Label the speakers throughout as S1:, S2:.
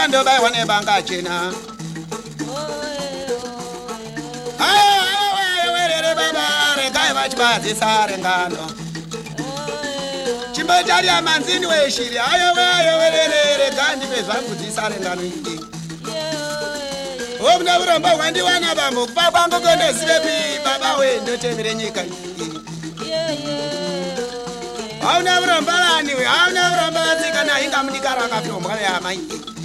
S1: ndo bai wane banga chena werere baba rekai vachibadzi sare ngano chimbotari amanzini weshiri ayo werere kandi vezvangu dzisare ngano iki omuna urombo hwandiwana bambo kupa kwangu kondozivepi baba we ndotevere nyika iyi hauna urombo vaniwe hauna urombo vatsikana inga munikara akafyombwa veamai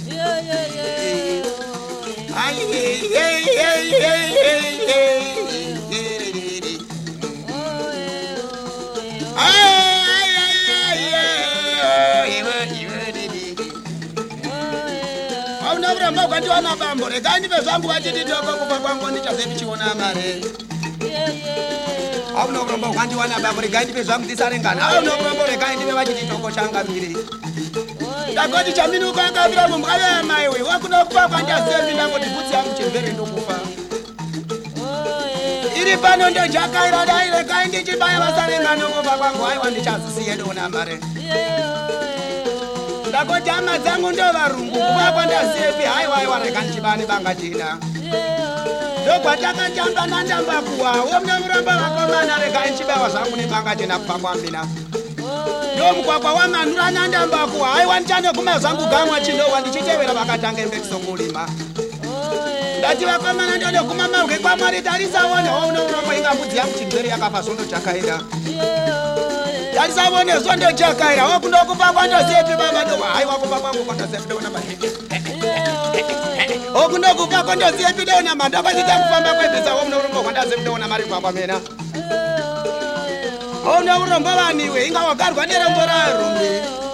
S1: hauna urombo hwandiwana bambo rekai ndive zvangu vachititoko kupa kwangu ndichazepichiona mare hauna urombo hwandiwana bambo rekai ndive zvangu ndisarengana hauna urombo rekai ndive vachititoko changamire ndakoti chaminuka akavira mumbwa veamaiwe wakuda kupa kwandasevi ndangoti bvudzi yangu chimvere ndokufa iri pano ndojakaira dai rekai ndichibaya vasarengano kupa kwangu haiwa ndichazisiye dona mare ndakoti hama dzangu ndovarungu kupa kwandasevi haiwa reka ndichibane banga china ndokwatakatamba nandambakuwa womune murombo vakomana rekai ndichibawa zvangu nebanga chena kupa kwambina ndomugwagwa wamanura nandambakuwa haiwa ndichanoguma zvangu gamwa chinowa ndichitevera vakatanga mbekisongolima ndati vakomana ndonoguma mabwe kwamwari tarisawone wouno urombo inga mbudzi yangu chimvere yakafa zondochakaira tarisawone zondochakaira wokundokupa kwandosepi baba ndo haiwa kupa kwangu kwandosepi dona okundokupa kwandosepi dona mandakachita kufamba kwebvisa wouno urombo kwandasepi dona mari kwakwamena hauna urombo vaniwe inga wagarwa nerombo rarumbe